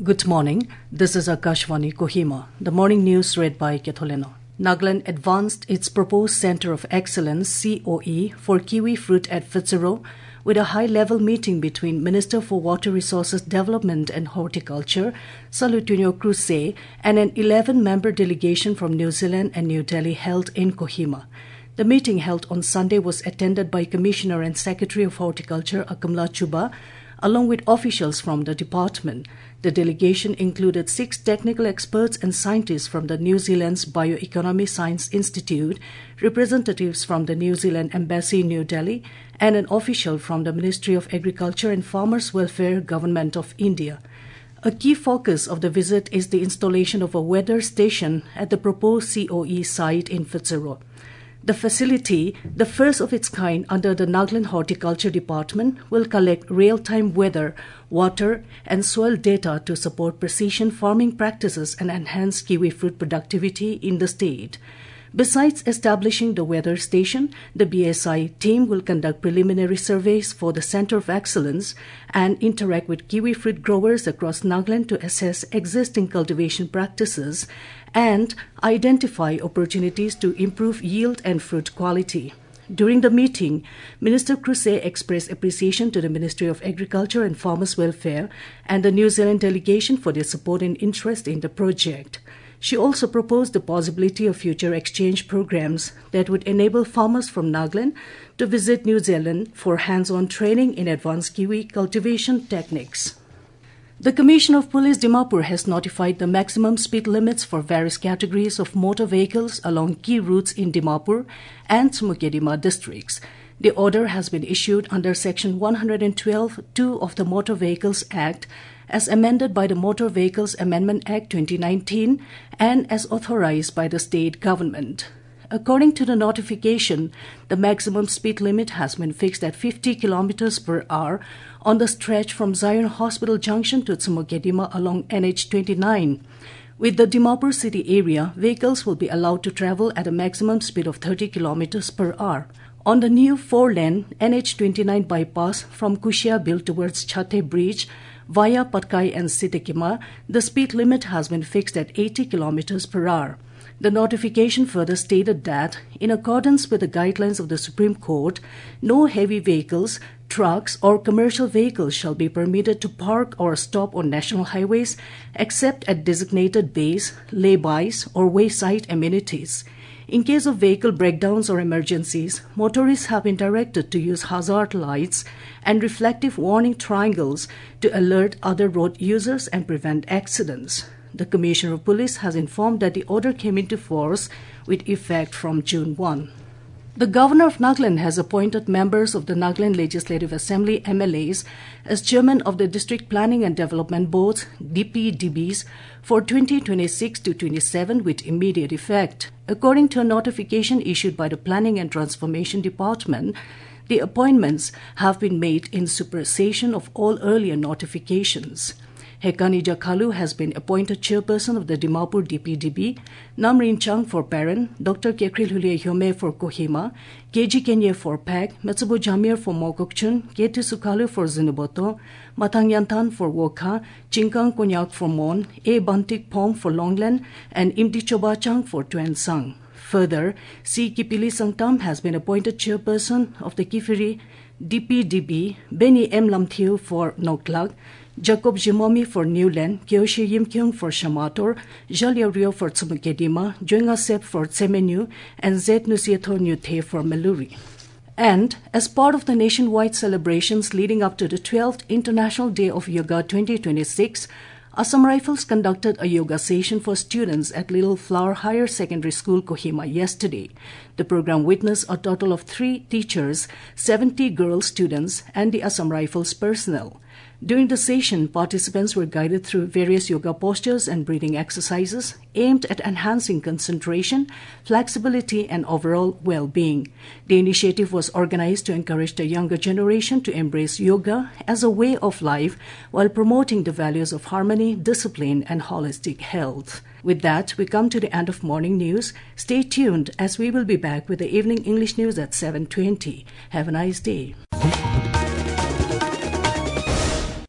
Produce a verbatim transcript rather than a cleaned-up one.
Good morning. This is Akashvani Kohima. The morning news read by Ketholeno. Nagaland advanced its proposed Center of Excellence C O E for kiwi fruit at Fitzroy with a high-level meeting between Minister for Water Resources Development and Horticulture, Salutinho Kruse, and an eleven-member delegation from New Zealand and New Delhi held in Kohima. The meeting held on Sunday was attended by Commissioner and Secretary of Horticulture Akamla Chuba, along with officials from the department. The delegation included six technical experts and scientists from the New Zealand's Bioeconomy Science Institute, representatives from the New Zealand Embassy in New Delhi, and an official from the Ministry of Agriculture and Farmers' Welfare, Government of India. A key focus of the visit is the installation of a weather station at the proposed C O E site in Fitzroy. The facility, the first of its kind under the Nagaland Horticulture Department, will collect real-time weather, water, and soil data to support precision farming practices and enhance kiwi fruit productivity in the state. Besides establishing the weather station, the B S I team will conduct preliminary surveys for the Center of Excellence and interact with kiwi fruit growers across Nagaland to assess existing cultivation practices and identify opportunities to improve yield and fruit quality. During the meeting, Minister Kruse expressed appreciation to the Ministry of Agriculture and Farmers' Welfare and the New Zealand delegation for their support and interest in the project. She also proposed the possibility of future exchange programs that would enable farmers from Nagaland to visit New Zealand for hands-on training in advanced kiwi cultivation techniques. The Commissioner of Police Dimapur has notified the maximum speed limits for various categories of motor vehicles along key routes in Dimapur and Sumukkedima districts. The order has been issued under Section one twelve point two of the Motor Vehicles Act, as amended by the Motor Vehicles Amendment Act twenty nineteen and as authorized by the state government. According to the notification, the maximum speed limit has been fixed at fifty kilometers per hour on the stretch from Zion Hospital Junction to Sumukkedima along N H twenty-nine. With the Dimapur city area, vehicles will be allowed to travel at a maximum speed of thirty kilometers per hour. On the new four-lane N H twenty-nine bypass from Kushia built towards Chate Bridge via Patkai and Sitekima, the speed limit has been fixed at eighty kilometers per hour. The notification further stated that, in accordance with the guidelines of the Supreme Court, no heavy vehicles, trucks, or commercial vehicles shall be permitted to park or stop on national highways except at designated bays, laybys, or wayside amenities. In case of vehicle breakdowns or emergencies, motorists have been directed to use hazard lights and reflective warning triangles to alert other road users and prevent accidents. The Commissioner of Police has informed that the order came into force with effect from June first. The Governor of Nagaland has appointed members of the Nagaland Legislative Assembly M L As as chairman of the District Planning and Development Boards D P D Bs for twenty twenty-six to twenty-seven with immediate effect. According to a notification issued by the Planning and Transformation Department, the appointments have been made in supersession of all earlier notifications. Hekani Jakhalu has been appointed chairperson of the Dimapur D P D B, Namrin Chang for Paren, Doctor Kekril Hulia Hyome for Kohima, K G Kenye for P A C, Metsubo Jamir for Mokokchun, K T Sukalu for Zinuboto, Matang Yantan for Wokha, Chinkang Konyak for Mon, A Bantik Pong for Longland, and Imti Chobachang for Tuan Sang. Further, C. Kipili Sangtam has been appointed chairperson of the Kifiri D P D B, Beni M. Lamthiu for Noklag, Jacob Jimomi for Newland, Kyoshi Yimkyung for Shamator, Jalia Rio for Sumukkedima, Joinga Sep for Tsemenu, and Zet Nusieto Nyuthe for Meluri. And, as part of the nationwide celebrations leading up to the twelfth International Day of Yoga twenty twenty-six, Assam Rifles conducted a yoga session for students at Little Flower Higher Secondary School, Kohima, yesterday. The program witnessed a total of three teachers, seventy girl students, and the Assam Rifles personnel. During the session, participants were guided through various yoga postures and breathing exercises aimed at enhancing concentration, flexibility, and overall well-being. The initiative was organized to encourage the younger generation to embrace yoga as a way of life while promoting the values of harmony, discipline, and holistic health. With that, we come to the end of morning news. Stay tuned as we will be back with the evening English news at seven twenty. Have a nice day.